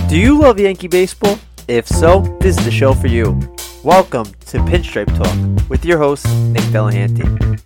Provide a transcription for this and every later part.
Do you love Yankee baseball? If so, this is the show for you. Welcome to Pinstripe Talk with your host, Nick Delahanty.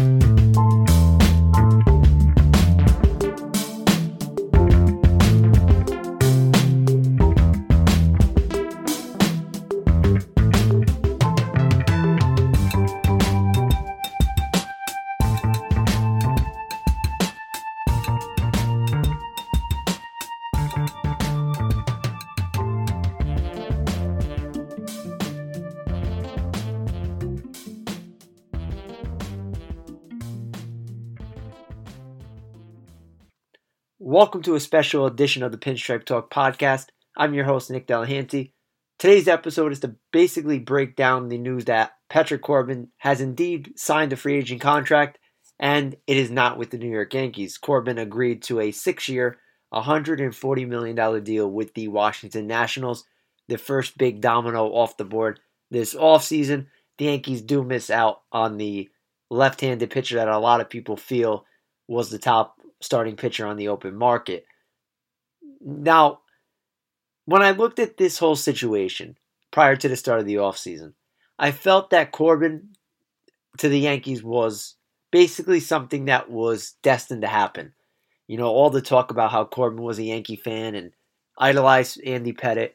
Welcome to a special edition of the Pinstripe Talk podcast. I'm your host, Nick Delahanty. Today's episode is to basically break down the news that Patrick Corbin has indeed signed a free agent contract, and it is not with the New York Yankees. Corbin agreed to a 6-year, $140 million deal with the Washington Nationals, the first big domino off the board this offseason. The Yankees do miss out on the left-handed pitcher that a lot of people feel was the top starting pitcher on the open market. Now, when I looked at this whole situation prior to the start of the offseason, I felt that Corbin to the Yankees was basically something that was destined to happen. You know, all the talk about how Corbin was a Yankee fan and idolized Andy Pettitte.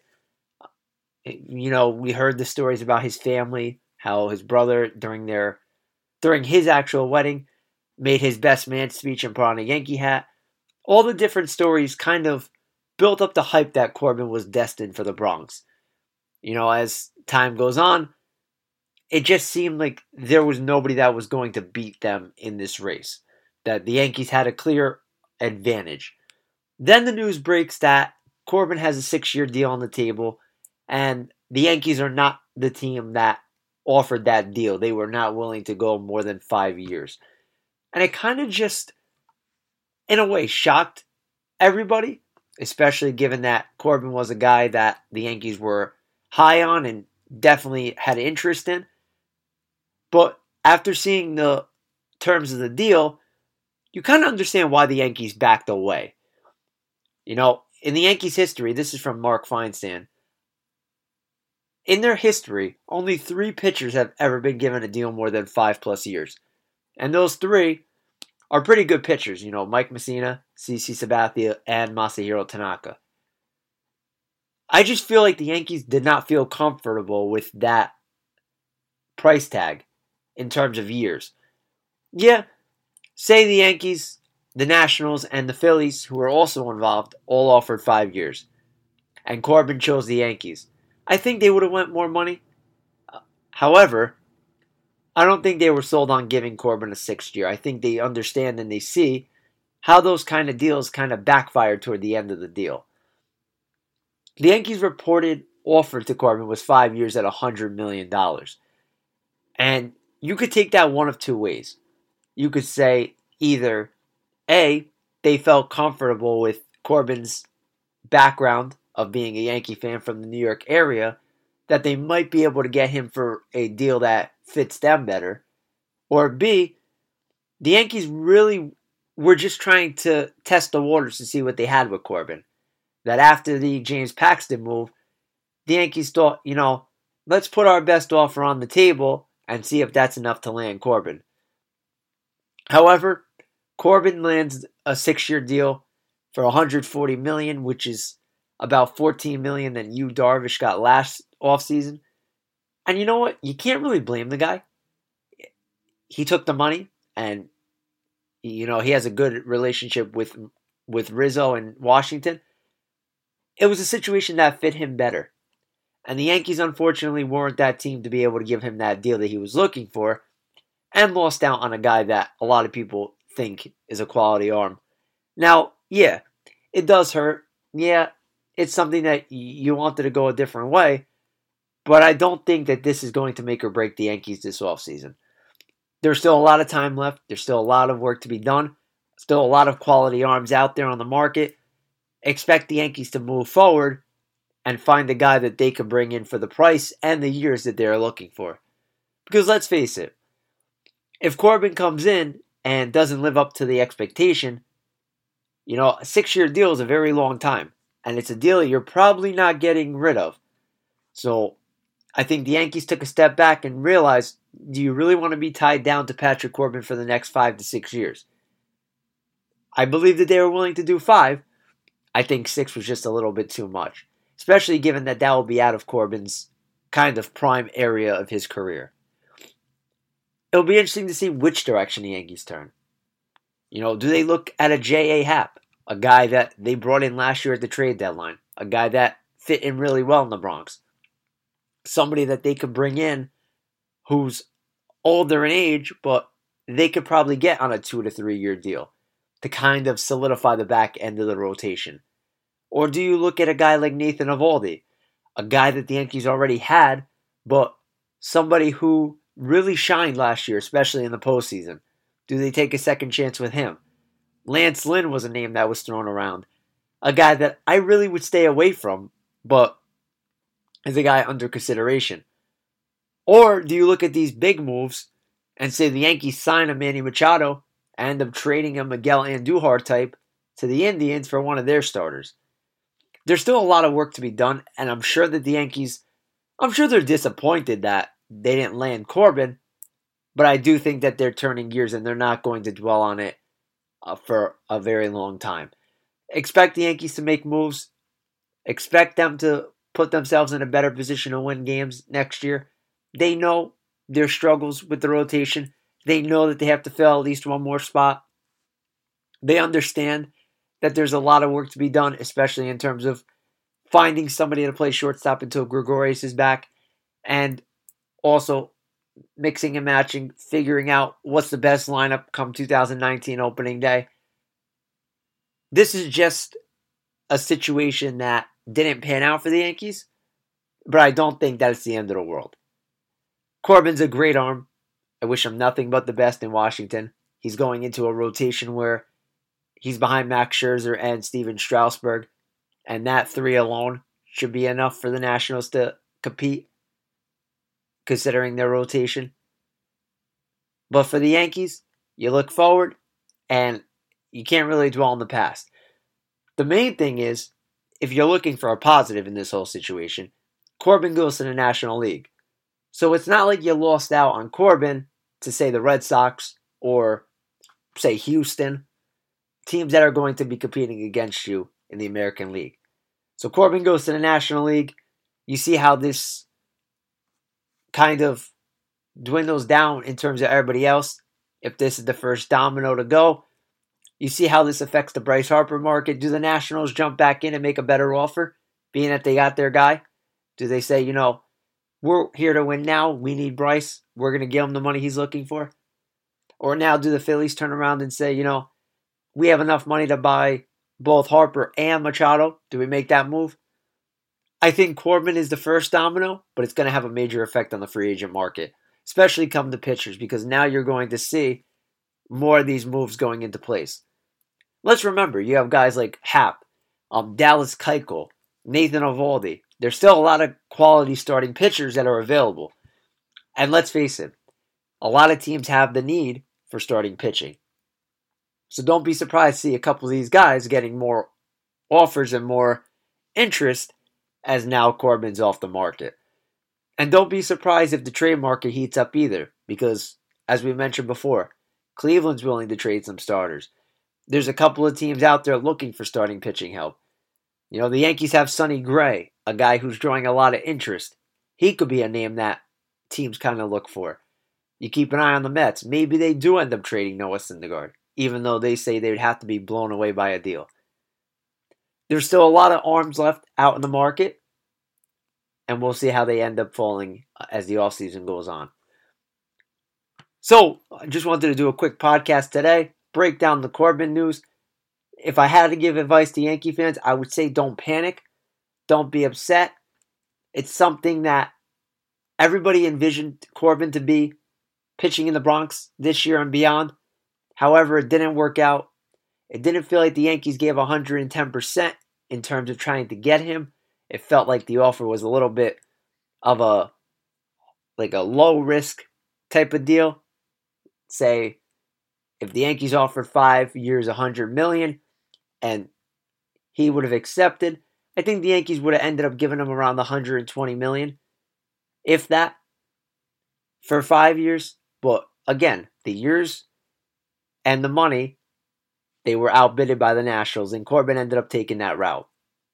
You know, we heard the stories about his family, how his brother during his actual wedding made his best man speech and put on a Yankee hat. All the different stories kind of built up the hype that Corbin was destined for the Bronx. You know, as time goes on, it just seemed like there was nobody that was going to beat them in this race, that the Yankees had a clear advantage. Then the news breaks that Corbin has a 6-year deal on the table, and the Yankees are not the team that offered that deal. They were not willing to go more than 5 years. And it kind of just, in a way, shocked everybody, especially given that Corbin was a guy that the Yankees were high on and definitely had interest in. But after seeing the terms of the deal, you kind of understand why the Yankees backed away. You know, in the Yankees' history, this is from Mark Feinsand, in their history, only 3 pitchers have ever been given a deal more than 5+ years. And those 3 are pretty good pitchers, you know, Mike Mussina, CC Sabathia, and Masahiro Tanaka. I just feel like the Yankees did not feel comfortable with that price tag in terms of years. Yeah, say the Yankees, the Nationals, and the Phillies, who were also involved, all offered 5 years. And Corbin chose the Yankees. I think they would have went more money. However, I don't think they were sold on giving Corbin a 6th year. I think they understand and they see how those kind of deals kind of backfired toward the end of the deal. The Yankees' reported offer to Corbin was 5 years at $100 million. And you could take that one of two ways. You could say either A, they felt comfortable with Corbin's background of being a Yankee fan from the New York area, that they might be able to get him for a deal that fits them better. Or B, the Yankees really were just trying to test the waters to see what they had with Corbin. That after the James Paxton move, the Yankees thought, you know, let's put our best offer on the table and see if that's enough to land Corbin. However, Corbin lands a 6-year deal for $140 million, which is about $14 million than Yu Darvish got last offseason. And you know what? You can't really blame the guy. He took the money, and you know he has a good relationship with Rizzo and Washington. It was a situation that fit him better. And the Yankees, unfortunately, weren't that team to be able to give him that deal that he was looking for, and lost out on a guy that a lot of people think is a quality arm. Now, yeah, it does hurt. Yeah, it's something that you wanted to go a different way. But I don't think that this is going to make or break the Yankees this offseason. There's still a lot of time left. There's still a lot of work to be done. Still a lot of quality arms out there on the market. Expect the Yankees to move forward and find a guy that they can bring in for the price and the years that they're looking for. Because let's face it, if Corbin comes in and doesn't live up to the expectation, you know, a 6-year deal is a very long time. and it's a deal you're probably not getting rid of. So I think the Yankees took a step back and realized, do you really want to be tied down to Patrick Corbin for the next 5 to 6 years? I believe that they were willing to do 5. I think 6 was just a little bit too much, especially given that will be out of Corbin's kind of prime area of his career. It'll be interesting to see which direction the Yankees turn. Do they look at a J.A. Happ, a guy that they brought in last year at the trade deadline, a guy that fit in really well in the Bronx, somebody that they could bring in who's older in age, but they could probably get on a 2 to 3 year deal to kind of solidify the back end of the rotation? Or do you look at a guy like Nathan Eovaldi, a guy that the Yankees already had, but somebody who really shined last year, especially in the postseason? Do they take a second chance with him? Lance Lynn was a name that was thrown around, a guy that I really would stay away from, but is a guy under consideration. Or do you look at these big moves and say the Yankees sign a Manny Machado and end up trading a Miguel Andujar type to the Indians for one of their starters? There's still a lot of work to be done, and I'm sure that the Yankees, they're disappointed that they didn't land Corbin, but I do think that they're turning gears and they're not going to dwell on it for a very long time. Expect the Yankees to make moves. Expect them to put themselves in a better position to win games next year. They know their struggles with the rotation. They know that they have to fill at least one more spot. They understand that there's a lot of work to be done, especially in terms of finding somebody to play shortstop until Gregorius is back, and also mixing and matching, figuring out what's the best lineup come 2019 opening day. This is just a situation that didn't pan out for the Yankees, but I don't think that it's the end of the world. Corbin's a great arm. I wish him nothing but the best in Washington. He's going into a rotation where he's behind Max Scherzer and Steven Strasburg, and that 3 alone should be enough for the Nationals to compete, considering their rotation. But for the Yankees, you look forward, and you can't really dwell on the past. The main thing is, if you're looking for a positive in this whole situation, Corbin goes to the National League. So it's not like you lost out on Corbin to, say, the Red Sox or, say, Houston, teams that are going to be competing against you in the American League. So Corbin goes to the National League. You see how this kind of dwindles down in terms of everybody else. If this is the first domino to go, you see how this affects the Bryce Harper market. Do the Nationals jump back in and make a better offer, being that they got their guy? Do they say, we're here to win now, we need Bryce, we're going to give him the money he's looking for? Or now do the Phillies turn around and say, we have enough money to buy both Harper and Machado? Do we make that move? I think Corbin is the first domino, but it's going to have a major effect on the free agent market, especially come to pitchers, because now you're going to see more of these moves going into place. Let's remember, you have guys like Happ, Dallas Keuchel, Nathan Eovaldi. There's still a lot of quality starting pitchers that are available. And let's face it, a lot of teams have the need for starting pitching. So don't be surprised to see a couple of these guys getting more offers and more interest as now Corbin's off the market. And don't be surprised if the trade market heats up either, because, as we mentioned before, Cleveland's willing to trade some starters. There's a couple of teams out there looking for starting pitching help. The Yankees have Sonny Gray, a guy who's drawing a lot of interest. He could be a name that teams kind of look for. You keep an eye on the Mets. Maybe they do end up trading Noah Syndergaard, even though they say they would have to be blown away by a deal. There's still a lot of arms left out in the market, and we'll see how they end up falling as the offseason goes on. So, I just wanted to do a quick podcast today, break down the Corbin news. If I had to give advice to Yankee fans, I would say don't panic. Don't be upset. It's something that everybody envisioned Corbin to be pitching in the Bronx this year and beyond. However, it didn't work out. It didn't feel like the Yankees gave 110% in terms of trying to get him. It felt like the offer was a little bit of a low risk type of deal. Say, if the Yankees offered 5 years, $100 million, and he would have accepted, I think the Yankees would have ended up giving him around the $120 million, if that, for 5 years. But again, the years and the money, they were outbidded by the Nationals, and Corbin ended up taking that route.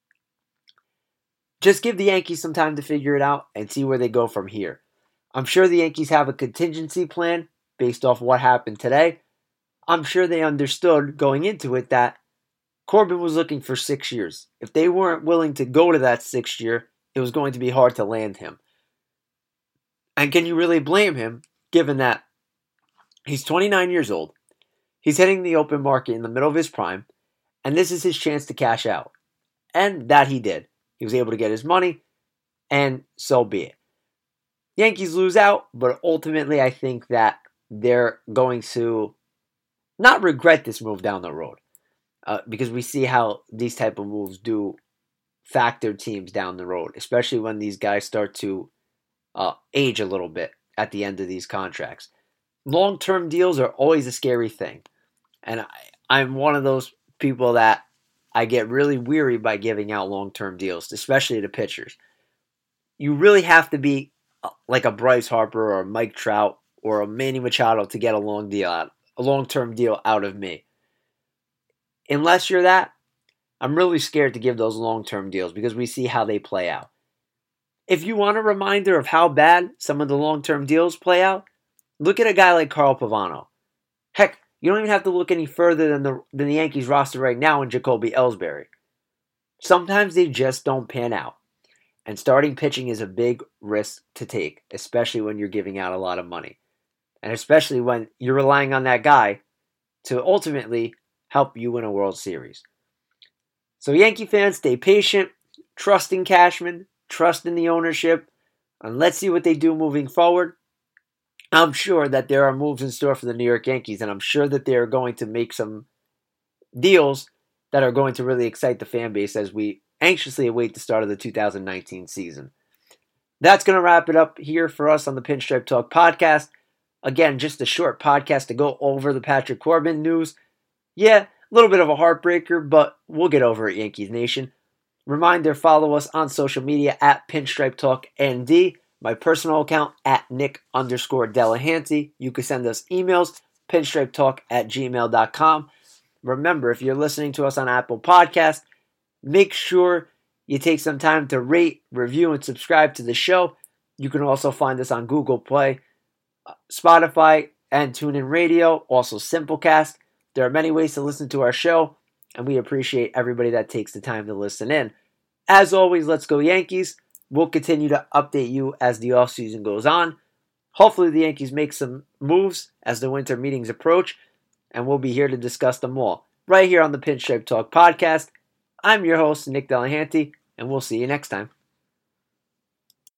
Just give the Yankees some time to figure it out and see where they go from here. I'm sure the Yankees have a contingency plan based off what happened today. I'm sure they understood going into it that Corbin was looking for 6 years. If they weren't willing to go to that 6th year, it was going to be hard to land him. And can you really blame him, given that he's 29 years old, he's hitting the open market in the middle of his prime, and this is his chance to cash out. And that he did. He was able to get his money, and so be it. Yankees lose out, but ultimately I think that they're going to not regret this move down the road. Because we see how these type of moves do factor teams down the road, especially when these guys start to age a little bit at the end of these contracts. Long-term deals are always a scary thing. And I'm one of those people that I get really weary by giving out long-term deals, especially to pitchers. You really have to be like a Bryce Harper or a Mike Trout or a Manny Machado to get a long-term deal out of me. Unless you're that, I'm really scared to give those long-term deals because we see how they play out. If you want a reminder of how bad some of the long-term deals play out, look at a guy like Carl Pavano. Heck, you don't even have to look any further than the Yankees roster right now in Jacoby Ellsbury. Sometimes they just don't pan out. And starting pitching is a big risk to take, especially when you're giving out a lot of money. And especially when you're relying on that guy to ultimately help you win a World Series. So Yankee fans, stay patient, trust in Cashman, trust in the ownership, and let's see what they do moving forward. I'm sure that there are moves in store for the New York Yankees, and I'm sure that they're going to make some deals that are going to really excite the fan base as we anxiously await the start of the 2019 season. That's going to wrap it up here for us on the Pinstripe Talk podcast. Again, just a short podcast to go over the Patrick Corbin news. Yeah, a little bit of a heartbreaker, but we'll get over it, Yankees Nation. Reminder, follow us on social media at Pinstripe Talk ND. My personal account at Nick_Delahanty. You can send us emails, pinstripetalk@gmail.com. Remember, if you're listening to us on Apple Podcasts, make sure you take some time to rate, review, and subscribe to the show. You can also find us on Google Play, Spotify, and TuneIn Radio, also Simplecast. There are many ways to listen to our show, and we appreciate everybody that takes the time to listen in. As always, let's go Yankees. We'll continue to update you as the offseason goes on. Hopefully the Yankees make some moves as the winter meetings approach, and we'll be here to discuss them all, right here on the Pinstripe Talk podcast. I'm your host, Nick Delahanty, and we'll see you next time.